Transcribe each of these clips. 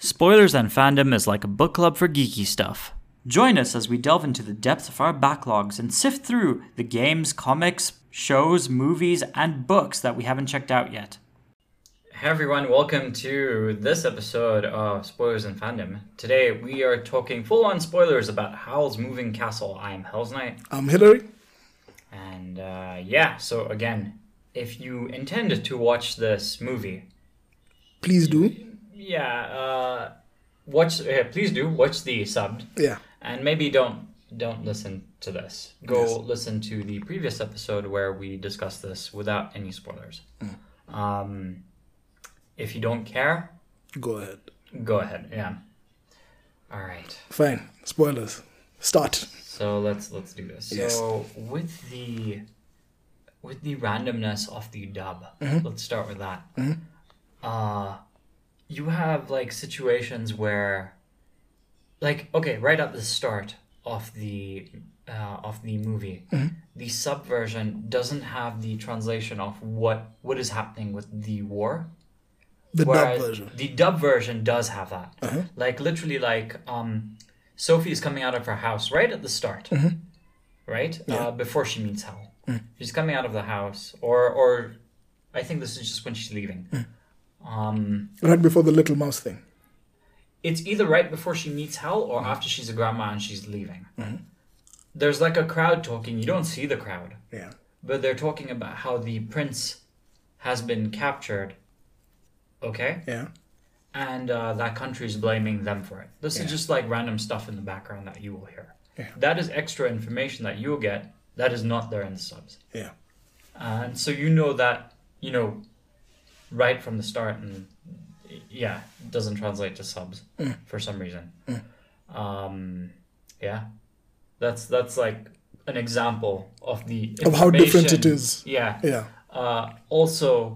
Spoilers and Fandom is like a book club for geeky stuff. Join us as we delve into the depths of our backlogs and sift through the games, comics, shows, movies, and books that we haven't checked out yet. Hey everyone, welcome to this episode of Spoilers and Fandom. Today we are talking full-on spoilers about Howl's Moving Castle. I'm Hell's Knight. I'm Hillary. And so again, if you intend to watch this movie, please do. Please do watch the subbed. Yeah. And maybe don't listen to this. Go listen to the previous episode where we discussed this without any spoilers. If you don't care, go ahead. Go ahead. Yeah. All right. Fine. Spoilers. Start. So let's do this. Yes. So with the randomness of the dub, let's start with that. You have like situations where, like, okay, right at the start of the movie, the subversion doesn't have the translation of what is happening with the war. Dub version. The dub version does have that. Like literally, like Sophie is coming out of her house right at the start, right? Yeah. Before she meets Hal. She's coming out of the house, or I think this is just when she's leaving. Right before the little mouse thing. It's either right before she meets Hal or after she's a grandma and she's leaving. There's like a crowd talking. You don't see the crowd. Yeah. But they're talking about how the prince has been captured. Okay? Yeah. And that country is blaming them for it. This is just like random stuff in the background that you will hear. Yeah. That is extra information that you'll get that is not there in the subs. Yeah. And so you know that, right from the start, and it doesn't translate to subs for some reason. That's like an example of the of how different it is. Yeah. Also,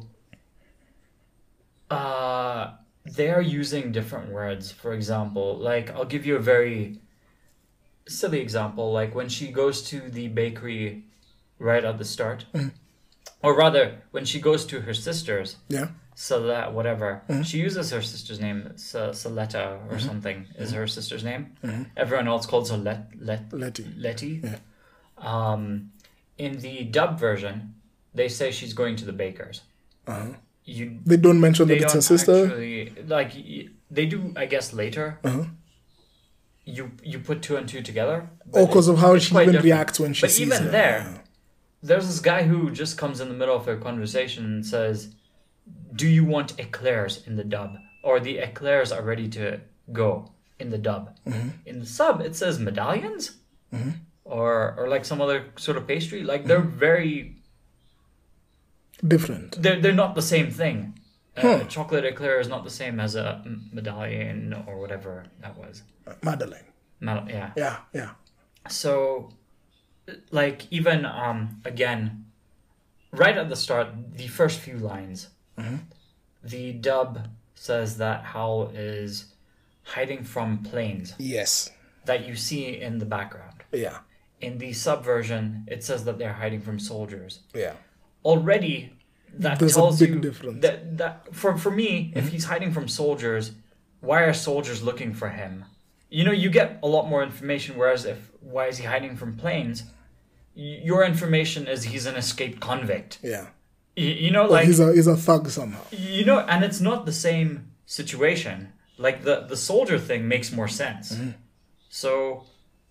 they're using different words. For example, like I'll give you a very silly example. Like when she goes to the bakery right at the start, or rather, when she goes to her sister's. Yeah. Salette, whatever. She uses her sister's name, Saletta or something is her sister's name. Everyone else calls her Letty. Yeah. In the dub version, they say she's going to the baker's. They don't mention that it's her sister? Actually, like, they do, I guess, later. You put two and two together. Because of how she even reacts when she sees her. But even there, there's this guy who just comes in the middle of their conversation and says, do you want eclairs in the dub? Or the eclairs are ready to go in the dub. In the sub, it says medallions? Or like some other sort of pastry. Like, they're very... different. They're not the same thing. Chocolate eclair is not the same as a medallion or whatever that was. Madeleine. Yeah. Yeah. So, like, even, again, right at the start, the first few lines... The dub says that Howl is hiding from planes. Yes. That you see in the background. Yeah. In the subversion, it says that they're hiding from soldiers. Yeah. Already, that There's tells a big you difference. that for me, if he's hiding from soldiers, why are soldiers looking for him? You get a lot more information. Whereas why is he hiding from planes? Your information is he's an escaped convict. Yeah. Like he's a thug somehow. And it's not the same situation. Like the soldier thing makes more sense. So,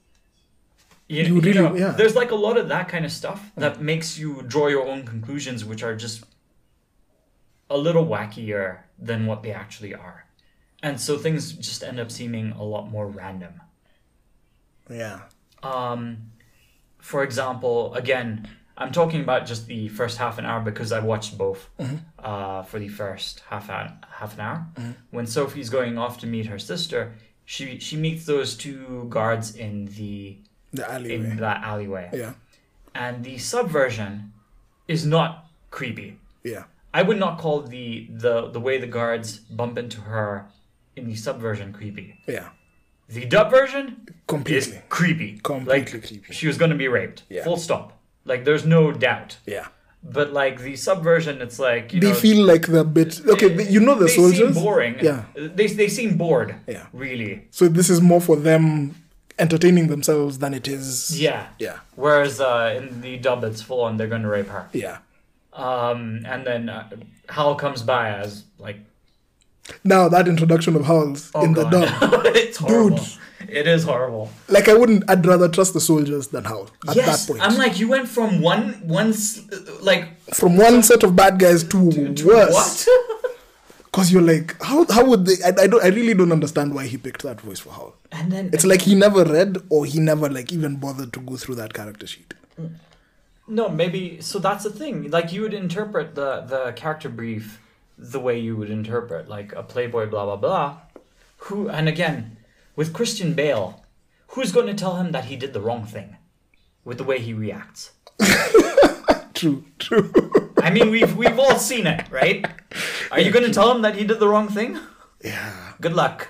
there's like a lot of that kind of stuff that makes you draw your own conclusions, which are just a little wackier than what they actually are, and so things just end up seeming a lot more random. Yeah. For example, again. I'm talking about just the first half an hour because I watched both for the first half an hour. When Sophie's going off to meet her sister, she meets those two guards in that alleyway. Yeah. And the subversion is not creepy. Yeah. I would not call the way the guards bump into her in the subversion creepy. Yeah. The dub version completely is creepy. Completely creepy. She was going to be raped. Yeah. Full stop. Like, there's no doubt. Yeah. But like the subversion, it's like they feel like they're a bit the soldiers seem boring. Yeah, they seem bored. Yeah, really. So this is more for them entertaining themselves than it is. Yeah. Whereas in the dub, it's full on. They're going to rape her. Yeah. And then Hal comes by as like. Now that introduction of Hal's in the dub, it's horrible. Dude. It is horrible. Like I'd rather trust the soldiers than Hal at that point. I'm like, you went from one set of bad guys to worse. What? Because you're like, how would they? I really don't understand why he picked that voice for Hal. And then it's like he never read or he never like even bothered to go through that character sheet. No, maybe. So that's the thing. Like you would interpret the character brief the way you would interpret like a Playboy, blah blah blah. Who and again. With Christian Bale, who's going to tell him that he did the wrong thing with the way he reacts? True. I mean, we've all seen it, right? Are you going to tell him that he did the wrong thing? Yeah. Good luck.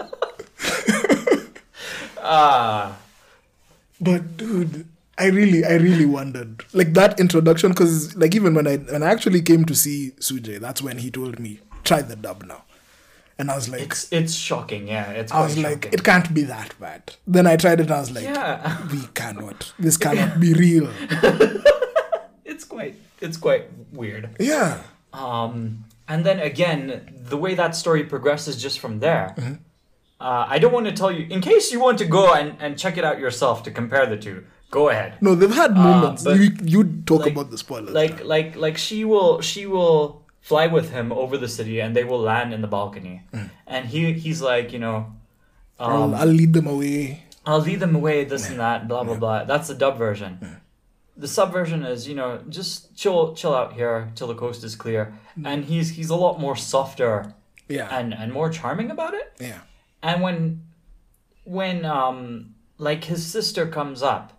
But dude, I really wondered. Like that introduction, because like even when I actually came to see Sujay, that's when he told me, try the dub now. And I was like... It's shocking, yeah. I was like, it can't be that bad. Then I tried it and I was like, this cannot be real. It's quite weird. Yeah. And then again, the way that story progresses just from there, I don't want to tell you, in case you want to go and check it out yourself to compare the two, go ahead. No, they've had moments. You talk about the spoilers. Like she will fly with him over the city and they will land in the balcony. And he's like, I'll lead them away. This and that, blah, blah, blah. That's the dub version. The sub version is, just chill out here till the coast is clear. And he's a lot more softer and more charming about it. Yeah. And when like his sister comes up,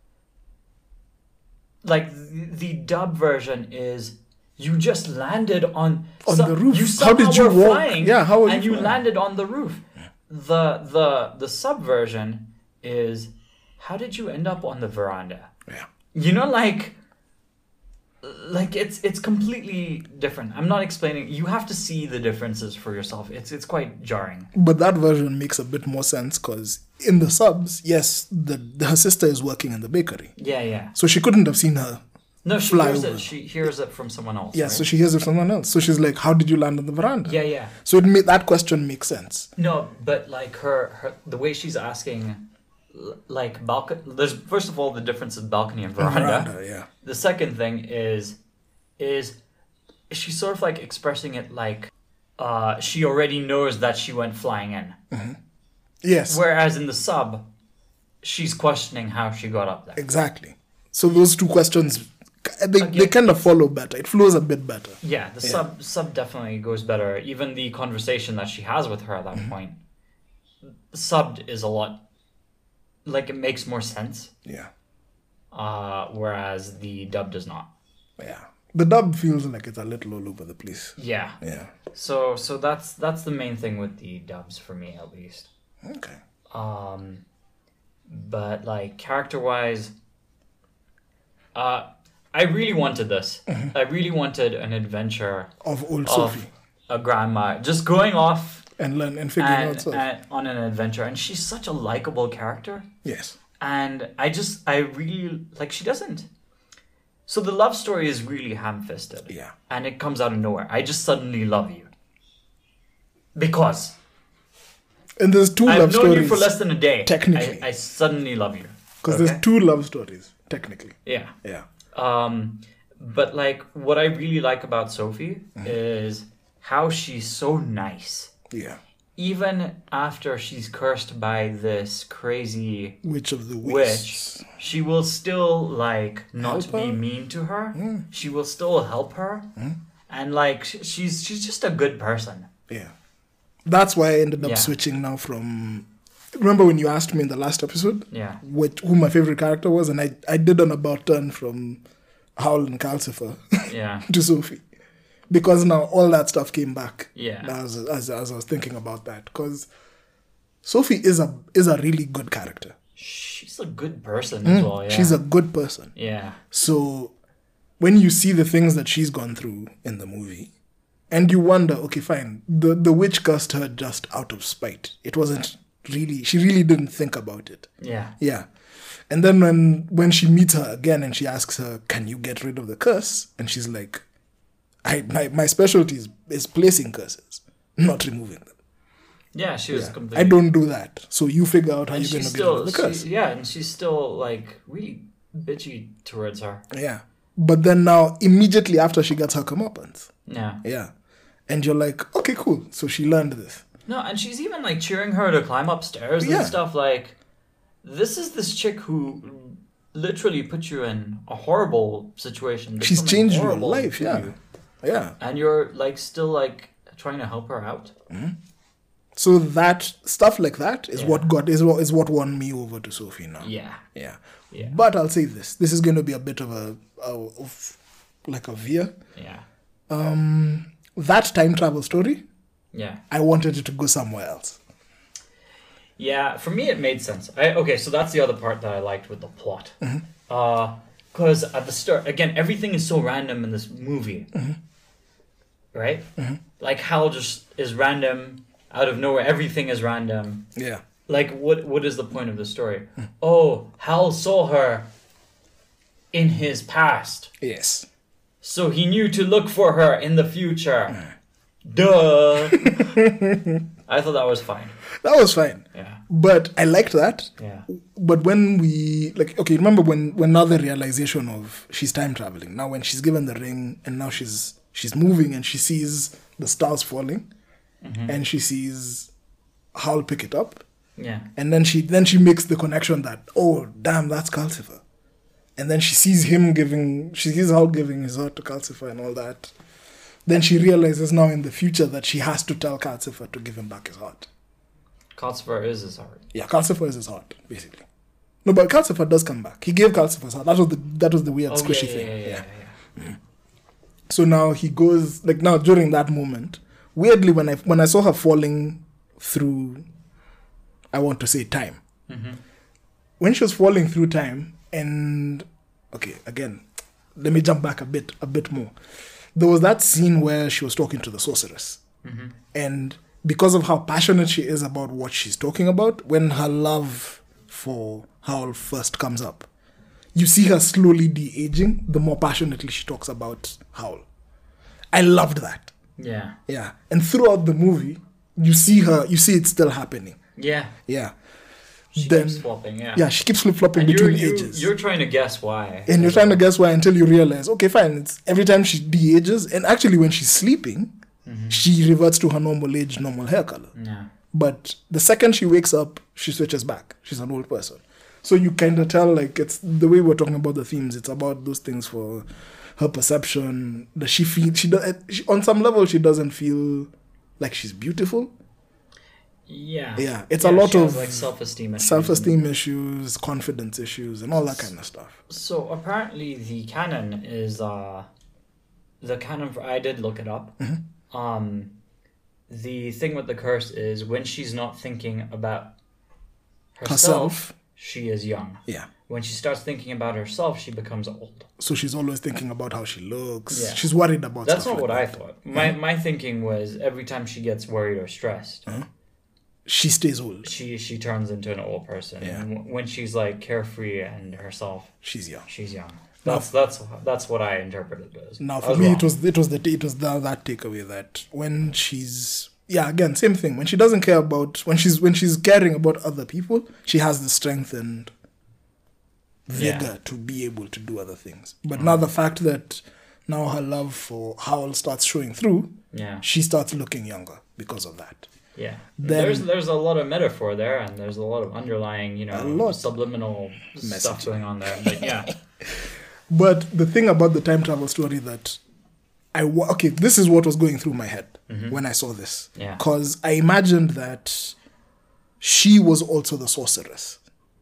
like the dub version is you just landed on the roof. How did you walk? Flying, how and you flying? landed on the roof. The sub version is how did you end up on the veranda? Yeah. Like it's completely different. I'm not explaining. You have to see the differences for yourself. It's quite jarring. But that version makes a bit more sense because in the subs, yes, her sister is working in the bakery. Yeah. So she couldn't have seen her. No, she hears it from someone else. Yeah, right? So she hears it from someone else. So she's like, "How did you land on the veranda?" Yeah. So that question makes sense. No, but like her the way she's asking, like balcony. There's first of all the difference in balcony and veranda. Yeah. The second thing is she's sort of like expressing it like she already knows that she went flying in. Mm-hmm. Yes. Whereas in the sub, she's questioning how she got up there. Exactly. So those two questions. They kind of follow better. It flows a bit better. Yeah, the sub definitely goes better. Even the conversation that she has with her at that point, subbed is a lot, like it makes more sense. Yeah. Whereas the dub does not. Yeah. The dub feels like it's a little all over the place. Yeah. Yeah. So that's the main thing with the dubs for me at least. Okay. But like character-wise, I really wanted this. I really wanted an adventure of old Sophie, a grandma, just going off and figuring out stuff on an adventure. And she's such a likable character. Yes. And I really like. She doesn't. So the love story is really ham-fisted. Yeah. And it comes out of nowhere. I just suddenly love you. Because. And there's two love stories. I've known you for less than a day. Technically. I suddenly love you. Because there's two love stories, technically. Yeah. Yeah. But like what I really like about Sophie is how she's so nice. Yeah. Even after she's cursed by this crazy witch of the witch, she will still like not be mean to her. She will still help her. And like she's just a good person. Yeah. That's why I ended up switching now from... Remember when you asked me in the last episode? Yeah. Who my favorite character was? And I did an about turn from Howl and Calcifer to Sophie. Because now all that stuff came back. Yeah. As I was thinking about that. Because Sophie is a really good character. She's a good person as well, yeah. She's a good person. Yeah. So when you see the things that she's gone through in the movie, and you wonder, okay, fine, the witch cursed her just out of spite. It wasn't really, she really didn't think about it. Yeah. Yeah. And then when she meets her again and she asks her, can you get rid of the curse? And she's like, my specialty is placing curses, not removing them. Yeah, she was completely... I don't do that. So you figure out how you're going to get rid of the curse. And she's still, like, really bitchy towards her. Yeah. But then now, immediately after she gets her comeuppance. Yeah. Yeah. And you're like, okay, cool. So she learned this. No, and she's even, like, cheering her to climb upstairs and stuff. Like, this is this chick who literally put you in a horrible situation. She's changed your life, yeah. Yeah. And you're, like, still, like, trying to help her out. Mm-hmm. So that stuff like that is what won me over to Sophie now. Yeah. Yeah. But I'll say this. This is going to be a bit of a veer. Yeah. That time travel story. Yeah. I wanted it to go somewhere else. Yeah, for me it made sense. So that's the other part that I liked with the plot. Mm-hmm. Because at the start, again, everything is so random in this movie. Mm-hmm. Right? Mm-hmm. Like Hal just is random out of nowhere. Everything is random. Yeah. Like, what is the point of the story? Oh, Hal saw her in his past. Yes. So he knew to look for her in the future. Duh. I thought that was fine. That was fine. Yeah. But I liked that. Yeah. But when we, remember when now the realization of she's time traveling. Now when she's given the ring and now she's moving and she sees the stars falling and she sees Hal pick it up. Yeah. And then she makes the connection that, oh, damn, that's Calcifer. And then she sees Hal giving his heart to Calcifer and all that. Then she realizes now in the future that she has to tell Calcifer to give him back his heart. Calcifer is his heart. Yeah, Calcifer is his heart, basically. No, but Calcifer does come back. He gave Calcifer his heart. That was the weird squishy thing. Yeah. Mm. So now he goes, during that moment, weirdly when I saw her falling through, I want to say time. Mm-hmm. When she was falling through time, and okay, again, let me jump back a bit more. There was that scene where she was talking to the sorceress. Mm-hmm. And because of how passionate she is about what she's talking about, when her love for Hal first comes up, you see her slowly de-aging the more passionately she talks about Hal. I loved that. Yeah. Yeah. And throughout the movie, you see it still happening. Yeah. Yeah. She keeps flopping, yeah. Yeah, she keeps flip-flopping between ages. You're trying to guess why. And you're trying to guess why until you realize, okay, fine, it's every time she de-ages, and actually when she's sleeping, she reverts to her normal age, normal hair color. Yeah. But the second she wakes up, she switches back. She's an old person. So you kind of tell, it's the way we're talking about the themes, it's about those things for her perception. Does she feel, on some level, she doesn't feel like she's beautiful. Yeah. Yeah, it's a lot of self-esteem issues, confidence issues, and all that kind of stuff. So apparently the canon is I did look it up. Mm-hmm. The thing with the curse is when she's not thinking about herself, she is young. Yeah. When she starts thinking about herself, she becomes old. So she's always thinking about how she looks. Yeah. She's worried about That's stuff. That's not like what that. I thought. My thinking was every time she gets worried or stressed, she stays old. She turns into an old person. Yeah. And when she's carefree and herself, she's young. She's young. That's what I interpreted it as. Now for me, it was that takeaway that when she's again, same thing. When she doesn't care about when she's caring about other people, she has the strength and vigor to be able to do other things. But now the fact that now her love for Hal starts showing through, she starts looking younger because of that. Yeah, there's a lot of metaphor there, and there's a lot of underlying, subliminal stuff going on there. But yeah. But the thing about the time travel story that this is what was going through my head when I saw this. Yeah. Because I imagined that she was also the sorceress.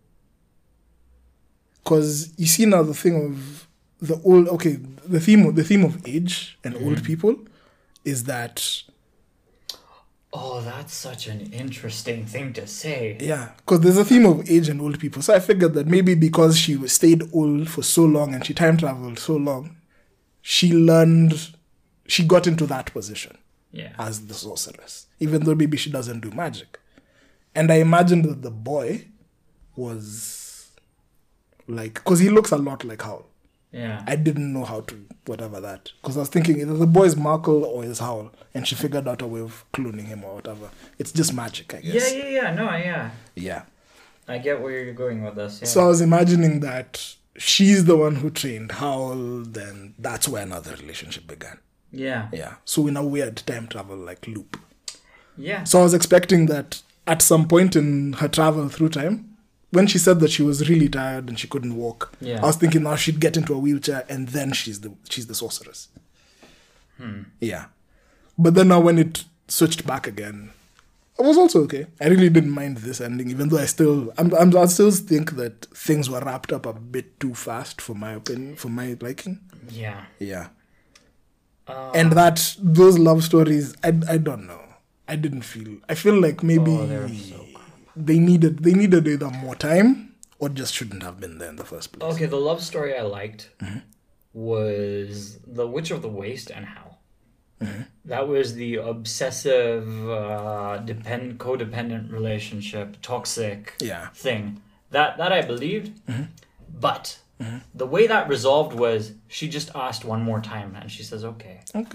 Because you see now the thing of the theme of age and old people is that. Oh, that's such an interesting thing to say. Yeah, because there's a theme of age and old people. So I figured that maybe because she stayed old for so long and she time traveled so long, she got into that position as the sorceress, even though maybe she doesn't do magic. And I imagined that the boy was like, because he looks a lot like Howl. Yeah. I didn't know how to whatever that, because I was thinking either the boy is Markle or is Howl, and she figured out a way of cloning him or whatever. It's just magic, I guess. Yeah. I get where you're going with this. Yeah. So I was imagining that she's the one who trained Howl, then that's where another relationship began. Yeah. Yeah. So in a weird time travel like loop. Yeah. So I was expecting that at some point in her travel through time, when she said that she was really tired and she couldn't walk, I was thinking now she'd get into a wheelchair and then she's the sorceress. Yeah. But then now when it switched back again, it was also okay. I really didn't mind this ending, even though I still think that things were wrapped up a bit too fast for my opinion, for my liking. Yeah. Yeah. And that those love stories, I don't know. I feel like maybe they needed either more time or just shouldn't have been there in the first place. Okay, the love story I liked was The Witch of the Waste and Howl. That was the obsessive, codependent relationship, toxic thing. That I believed, but the way that resolved was she just asked one more time and she says, okay. Okay.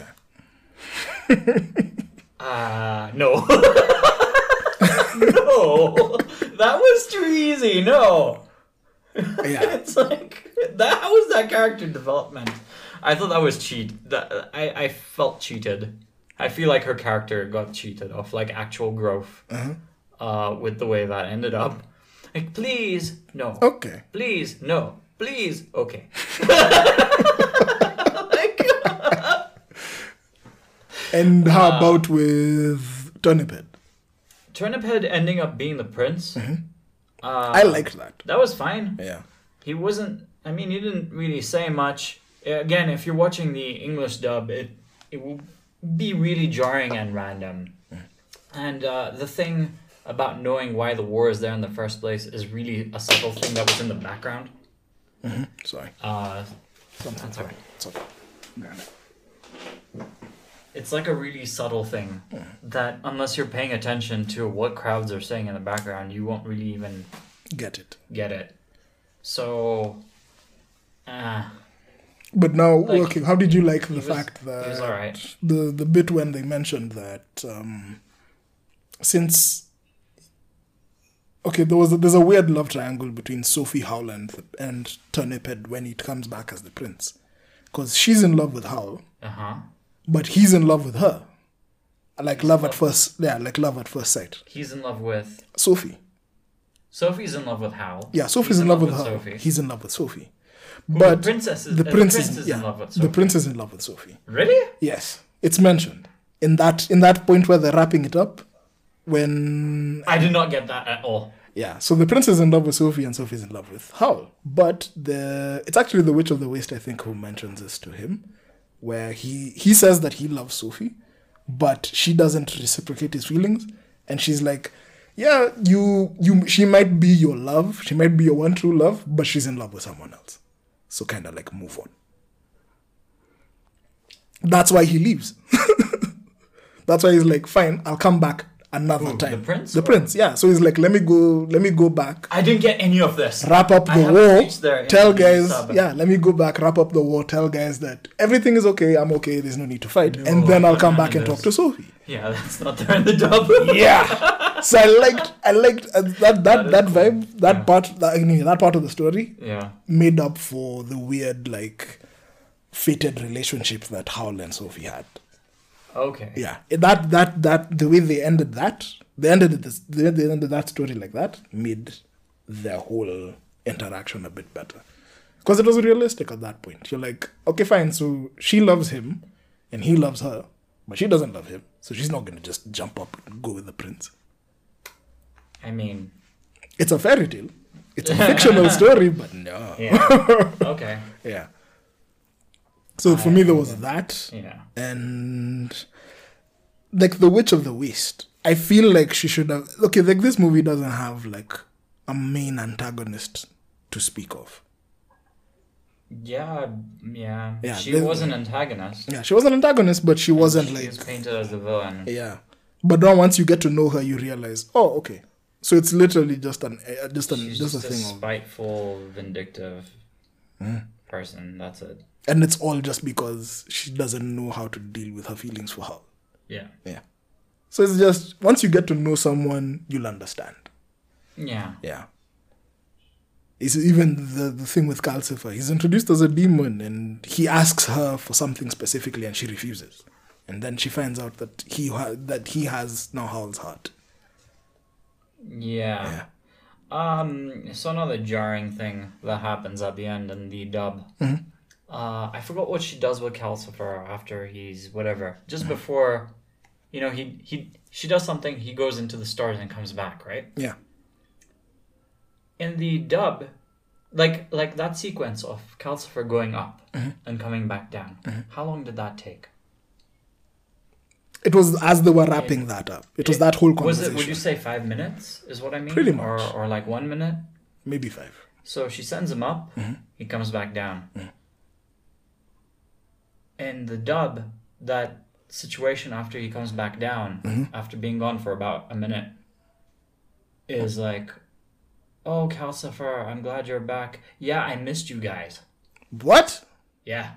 No. No. That was too easy. No. Yeah. It's like, how was that character development? I thought that was cheat. That I felt cheated. I feel like her character got cheated of like actual growth with the way that ended up. Like, please, no. Okay. Please, no. Please, okay. And how about with Turniphead? Turniphead ending up being the prince. I liked that. That was fine. Yeah. He didn't really say much. Again, if you're watching the English dub, it will be really jarring and random. And the thing about knowing why the war is there in the first place is really a subtle thing that was in the background. Sorry. That's alright. It's okay. It's like a really subtle thing that unless you're paying attention to what crowds are saying in the background, you won't really even get it. So, but now, okay, how did you like the fact that he was all right. the bit when they mentioned that since there's a weird love triangle between Sophie, Howl, and Turniphead when he comes back as the prince, because she's in love with Howl. But he's in love with her. Like love at first sight. He's in love with Sophie. Sophie's in love with Howl. Yeah, Sophie's in love with her. Sophie. He's in love with Sophie. But the prince is in love with Sophie. The prince is in love with Sophie. Really? Yes. It's mentioned. In that point where they're wrapping it up, when I did not get that at all. Yeah, so the prince is in love with Sophie and Sophie's in love with Howl. But it's actually the Witch of the Waste, I think, who mentions this to him, where he says that he loves Sophie, but she doesn't reciprocate his feelings, and she's like, yeah, she might be your love, she might be your one true love, but she's in love with someone else. So kind of like move on. That's why he leaves. That's why he's like, fine, I'll come back another time. The prince? The prince, yeah. So he's like, let me go back. I didn't get any of this. Wrap up the war. Tell guys, let me go back, wrap up the war, tell guys that everything is okay, I'm okay, there's no need to fight. And then I'll come back and talk to Sophie. Yeah, that's not there in the dub. Yeah. So I liked that vibe, that part of the story. Yeah. Made up for the weird, like, fated relationship that Howl and Sophie had. Okay. Yeah, that the way they ended that, they ended that story like that, made their whole interaction a bit better, because it was realistic at that point. You're like, okay, fine, so she loves him, and he loves her, but she doesn't love him, so she's not gonna just jump up and go with the prince. I mean, it's a fairy tale, it's a fictional story, but no. Yeah. Okay. Yeah. So for me, there was that. Yeah. And like the Witch of the Waste, I feel like she should have. Okay, like this movie doesn't have like a main antagonist to speak of. Yeah, yeah. Yeah, She there's- was an antagonist. Yeah, she was an antagonist, but she wasn't She like was painted as the villain. yeah. But then once you get to know her, you realize, oh, okay. So it's literally just She's just a just a thing of, spiteful, vindictive person. That's it. and it's all just because she doesn't know how to deal with her feelings for her. Yeah. Yeah. So it's just once you get to know someone, you'll understand. Yeah. Yeah. It's even the thing with Calcifer. He's introduced as a demon, and he asks her for something specifically, and she refuses. And then she finds out that he has now Howl's heart. Yeah. So another jarring thing that happens at the end in the dub. I forgot what she does with Calcifer after he's whatever. Just before, she does something. He goes into the stars and comes back, right? Yeah. In the dub, like that sequence of Calcifer going up and coming back down. How long did that take? It was as they were wrapping that up. It was that whole conversation. Would you say 5 minutes is what I mean? Pretty much. Or like 1 minute? Maybe 5. So she sends him up, he comes back down. In the dub, that situation after he comes back down, after being gone for about a minute, is like, oh, Calcifer, I'm glad you're back. Yeah, I missed you guys. What? Yeah.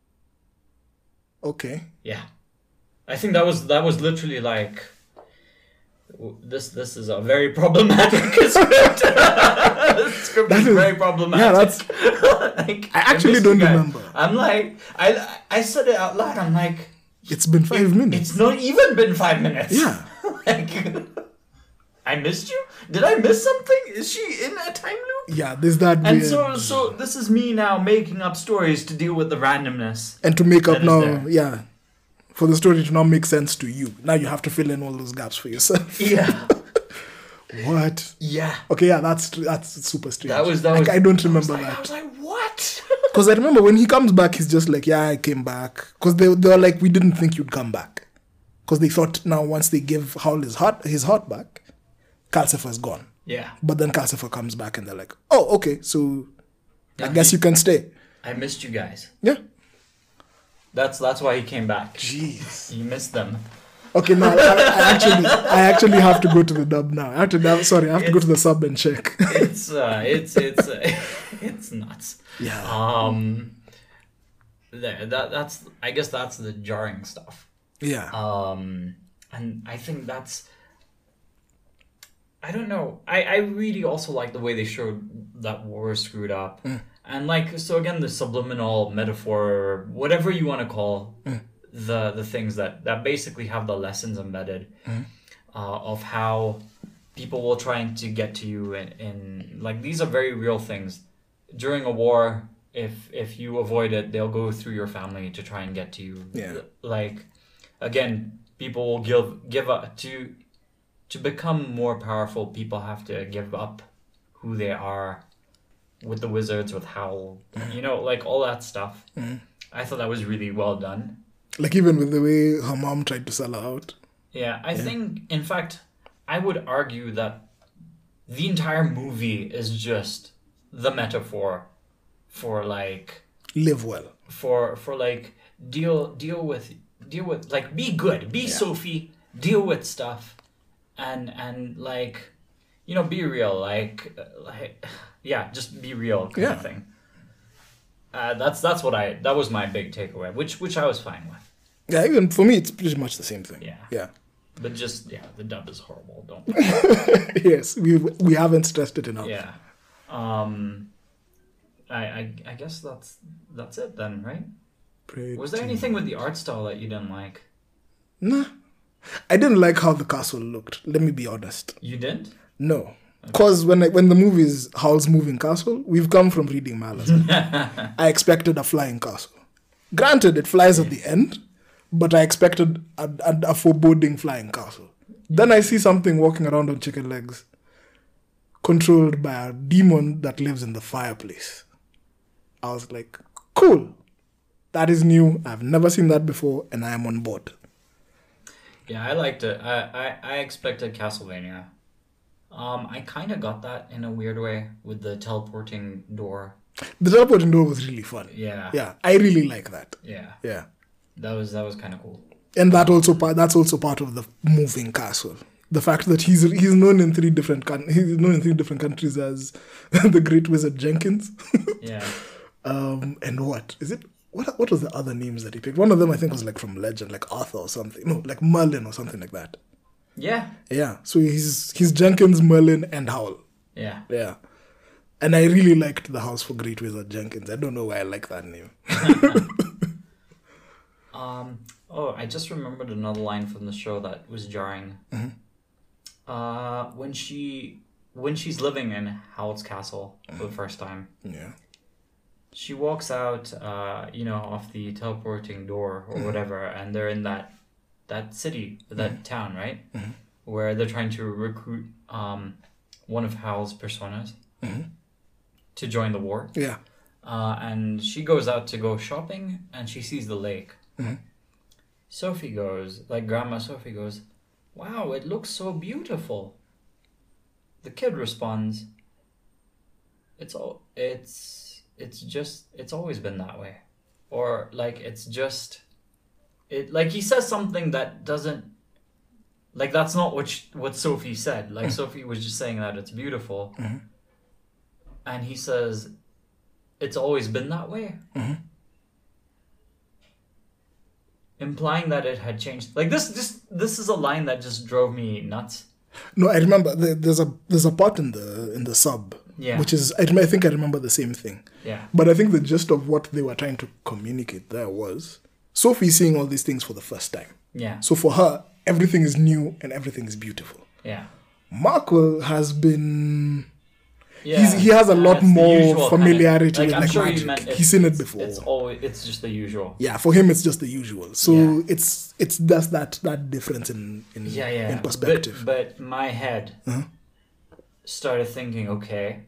Okay. Yeah. I think that was literally like, this is a very problematic script. This script is very problematic. Yeah, that's. Like, I actually missed don't you guys. remember. I'm like, I said it out loud. I'm like, It's been 5 minutes. it's not even been 5 minutes. Yeah. Like, I missed you? Did I miss something? Is she in a time loop? Yeah, there's that And weird. so this is me now making up stories to deal with the randomness. And to make up that is now, there. yeah, for the story to now make sense to you. Now you have to fill in all those gaps for yourself. Yeah. What? Yeah. Okay, yeah, that's super strange. That was like, I don't remember I that. was like, what? Because I remember when he comes back, he's just like, yeah, I came back. Because they were like, we didn't think you'd come back. Because they thought now once they give Howl his heart back, Calcifer's gone. Yeah. But then Calcifer comes back and they're like, oh, okay, so I Yeah, guess you can stay. I missed you guys. Yeah. That's why he came back. Jeez. You missed them. Okay, now I actually have to go to the dub now. I have to go to the sub and check. It's nuts. Yeah. That's I guess that's the jarring stuff. Yeah. And I think that's, I don't know. I really also like the way they showed that war is screwed up. And like, so again, the subliminal metaphor, whatever you want to call the things that basically have the lessons embedded of how people will try to get to you. And like, these are very real things. During a war, if you avoid it, they'll go through your family to try and get to you. Yeah. Like, again, people will give up to become more powerful. People have to give up who they are. With the wizards, with Howl, like all that stuff. I thought that was really well done. Like even with the way her mom tried to sell her out. Yeah, I think, in fact, I would argue that the entire movie is just the metaphor for like Live well. for like deal with like, be good, be Sophie, deal with stuff, and like, be real, like yeah, just be real kind of thing. That was my big takeaway, which I was fine with. Yeah, even for me, it's pretty much the same thing. Yeah. Yeah. But just, the dub is horrible. Don't. Yes, we haven't stressed it enough. Yeah. I guess that's it then, right? Was there anything with the art style that you didn't like? Nah. I didn't like how the castle looked. Let me be honest. You didn't? No. Because when the movie is Howl's Moving Castle, we've come from reading Malazan. I expected a flying castle. Granted, it flies at the end, but I expected a foreboding flying castle. Then I see something walking around on chicken legs, controlled by a demon that lives in the fireplace. I was like, cool. That is new. I've never seen that before, and I am on board. Yeah, I liked it. I expected Castlevania. I kind of got that in a weird way with the teleporting door. The teleporting door was really fun. Yeah. Yeah, I really like that. Yeah. Yeah. That was kind of cool. And that's also part of the moving castle. The fact that he's known in three different countries as the Great Wizard Jenkins. Yeah. And what was the other names that he picked? One of them I think was like from legend, like Arthur or something. No, like Merlin or something like that. Yeah. Yeah. So he's Jenkins, Merlin, and Howl. Yeah. Yeah. And I really liked the house for Great Wizard Jenkins. I don't know why I like that name. I just remembered another line from the show that was jarring. Mm-hmm. When she's living in Howl's castle for the first time. Yeah. She walks out, off the teleporting door or whatever, and they're in that city, that town, right? Mm-hmm. Where they're trying to recruit one of Howl's personas to join the war. Yeah. And she goes out to go shopping, and she sees the lake. Mm-hmm. Grandma Sophie goes, "Wow, it looks so beautiful." The kid responds, It's always been that way. Or he says something that doesn't, that's not what Sophie said. Sophie was just saying that it's beautiful. Mm-hmm. And he says, "It's always been that way." Mm-hmm. Implying that it had changed. This is a line that just drove me nuts. No, I remember there's a part in the sub, which is I think I remember the same thing. Yeah. But I think the gist of what they were trying to communicate there was Sophie seeing all these things for the first time. Yeah. So for her, everything is new and everything is beautiful. Yeah. Markwell has been. Yeah. He has a lot more familiarity with I'm sure magic. He's seen it before. It's just the usual. Yeah, for him it's just the usual. So it's just that difference in perspective. But my head started thinking, okay,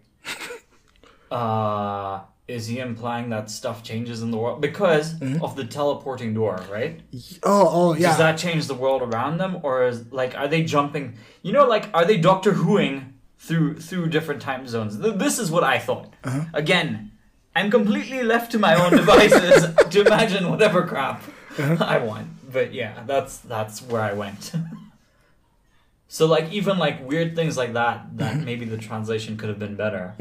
is he implying that stuff changes in the world because of the teleporting door, right? Oh yeah. Does that change the world around them, or are they jumping? Are they Doctor Whoing through different time zones? This is what I thought. Again, I'm completely left to my own devices to imagine whatever crap I want. But yeah, that's where I went. So even weird things like that maybe the translation could have been better.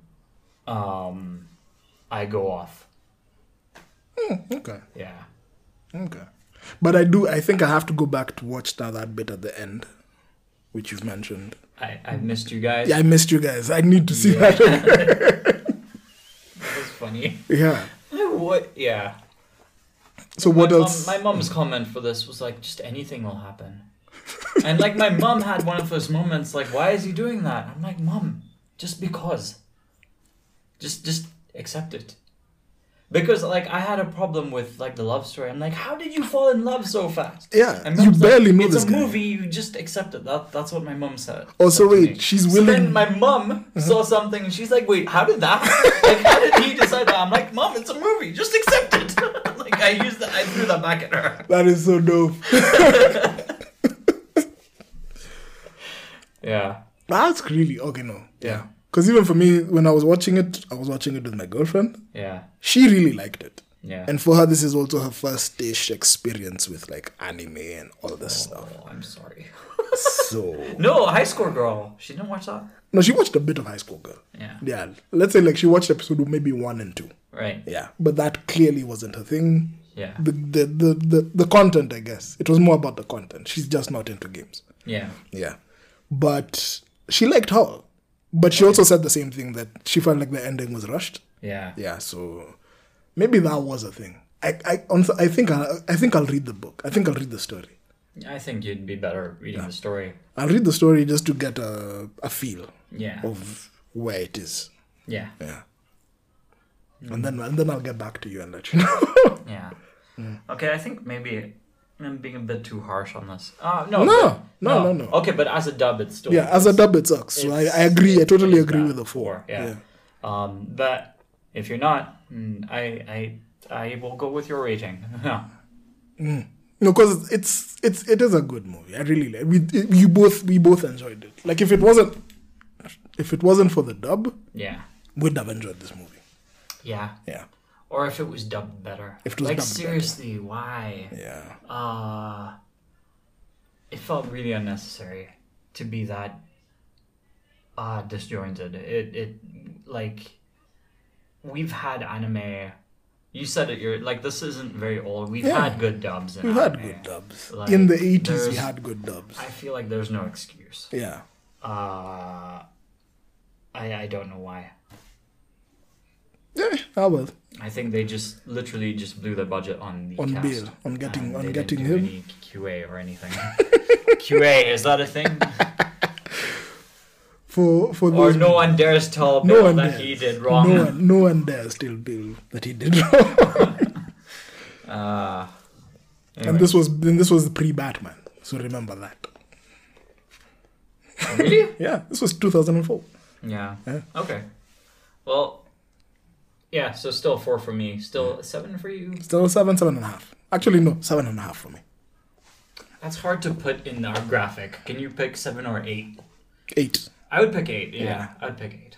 I go off. Okay. Yeah. Okay. But I think I have to go back to watch that bit at the end, which you've mentioned. I missed you guys. Yeah, I missed you guys. I need to see that. That was funny. Yeah. What? Yeah. So what else? My mom's comment for this was just anything will happen. And my mom had one of those moments why is he doing that? I'm like, Mom, just because. Just accept it. Because I had a problem with the love story. I'm like, how did you fall in love so fast? Yeah, you barely know it's this a guy. movie. You just accept it. That's what my mom said. Oh, so said to wait, me. she's So willing. then my mom saw something and she's like, wait, how did that? How did he decide that? I'm like, Mom, it's a movie. Just accept it. I threw that back at her. That is so dope. Yeah. That's really okay. No. Yeah. Because even for me, when I was watching it with my girlfriend. Yeah. She really liked it. Yeah. And for her, this is also her first-ish experience with anime and all this stuff. Oh, I'm sorry. So No, High Score Girl. She didn't watch that? no, she watched a bit of High School Girl. Yeah. Yeah. Let's say she watched episode maybe 1 and 2. Right. Yeah. But that clearly wasn't her thing. Yeah. The content, I guess. It was more about the content. She's just not into games. Yeah. Yeah. But she liked her. But she also said the same thing, that she felt like the ending was rushed. Yeah. Yeah, so maybe that was a thing. I think I'll read the book. I think I'll read the story. I think you'd be better reading the story. I'll read the story just to get a feel Yeah. of where it is. Yeah. Yeah. And then I'll get back to you and let you know. Yeah. Okay, I think maybe I'm being a bit too harsh on this. No. Okay, but as a dub, it's still... Yeah, as a dub, it sucks. So I agree. I totally agree with the 4. Yeah. But if you're not, I will go with your rating. No, because it is a good movie. I really like. We both enjoyed it. If it wasn't If it wasn't for the dub, Yeah. we'd have enjoyed this movie. Yeah. Yeah. Or if it was dubbed better. If it was like, dubbed better. seriously, why? Yeah. It felt really unnecessary to be that disjointed. It like, we've had anime. You said it. You're like, this isn't very old. We've Yeah. had good dubs. We've had anime. good dubs. Like, In the 80s, we there's- had good dubs. I feel like there's no excuse. Yeah. I don't know why. Yeah, well. I think they just literally just blew their budget on the On cast. Bale, on getting- And on they getting didn't do him. any QA or anything. QA, is that a thing? For Or those no one dares tell No Bill one that dares. he did wrong. No one dares tell Bill that he did wrong. Anyway. And this was pre-Batman, so remember that. Really? Yeah, this was 2004. Yeah. Yeah. Okay. Well, yeah, so still 4 for me. Still 7 for you? Still 7.5. Actually, no, 7.5 for me. That's hard to put in our graphic. Can you pick 7 or 8? 8. I would pick 8. Yeah, Yeah. I would pick 8.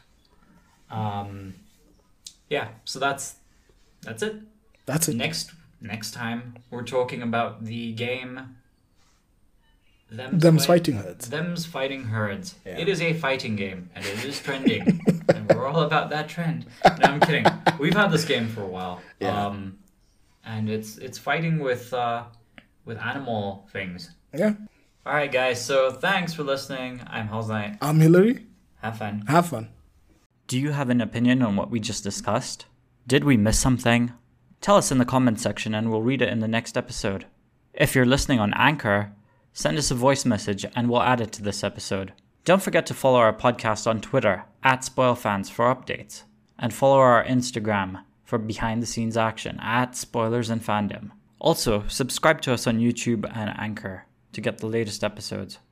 Yeah, so that's it. That's it. Next time we're talking about the game Them's Fighting Herds. Them's Fighting Herds. Yeah. It is a fighting game and it is trending. And we're all about that trend. No, I'm kidding. We've had this game for a while. Yeah. And it's fighting with animal things. Yeah. Alright guys, so thanks for listening. I'm Hell's Knight. I'm Hillary. Have fun. Have fun. Do you have an opinion on what we just discussed? Did we miss something? Tell us in the comments section and we'll read it in the next episode. If you're listening on Anchor, send us a voice message and we'll add it to this episode. Don't forget to follow our podcast on Twitter @SpoilFans for updates. And follow our Instagram for behind the scenes action @SpoilersAndFandom. Also, subscribe to us on YouTube and Anchor to get the latest episodes.